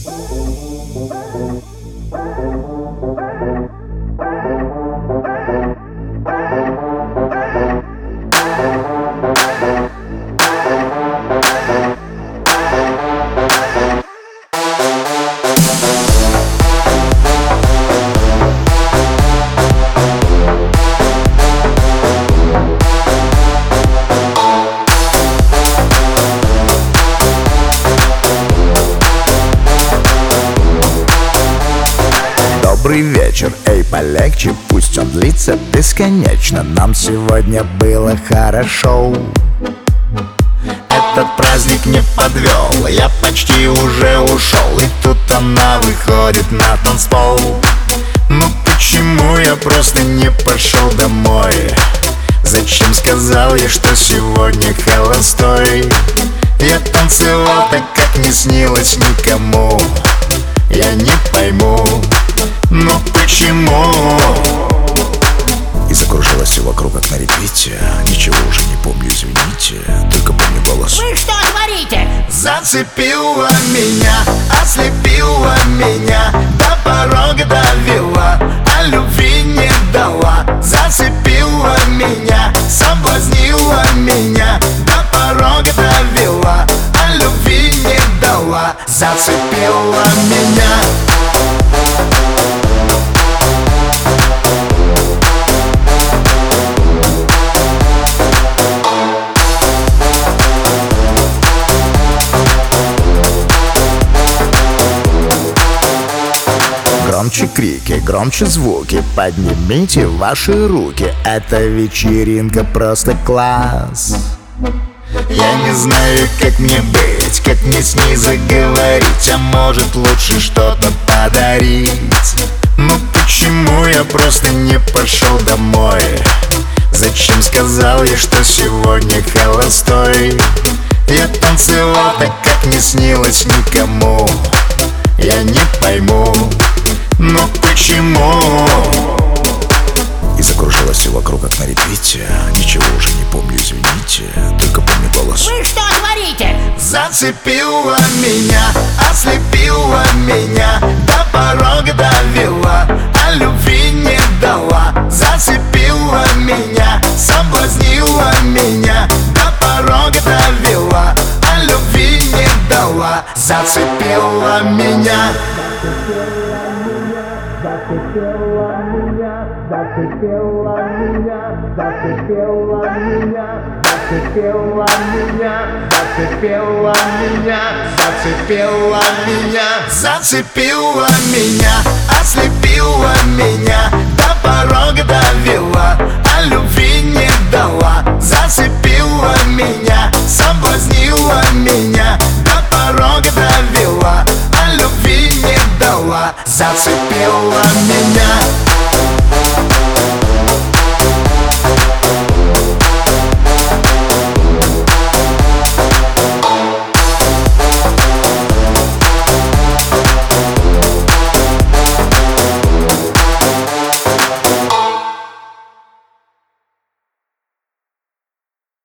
Добрый вечер, эй, полегче, пусть он длится бесконечно. Нам сегодня было хорошо. Этот праздник не подвел, я почти уже ушел. И тут она выходит на танцпол. Ну почему я просто не пошел домой? Зачем сказал я, что сегодня холостой? Я танцевал так, как не снилось никому. Я не пойму, но почему? И закружилось все вокруг, как на репите. Ничего уже не помню, извините. Только помню голос. Вы что творите? Зацепила меня, ослепила меня, до порога довела, а любви не дала. Зацепила меня, соблазнила меня, до порога довела, а любви не дала. Зацепила меня. Громче крики, громче звуки, поднимите ваши руки. Эта вечеринка просто класс. Я не знаю, как мне быть, как мне с ней заговорить. А может лучше что-то подарить. Ну почему я просто не пошел домой? Зачем сказал я, что сегодня холостой? Я танцевал так, как не снилось никому. Я не пойму, но почему? И закружилось все вокруг, как на репите. Ничего уже не помню, извините. Только помню голос. Вы что творите? Зацепила меня, ослепила меня, до порога довела, а любви не дала. Зацепила меня, соблазнила меня, до порога довела, а любви не дала. Зацепила меня. Зацепила меня, зацепила меня, зацепила меня, зацепила меня, зацепила меня, зацепила меня, зацепила меня, ослепила меня, до порога довела, а любви не дала.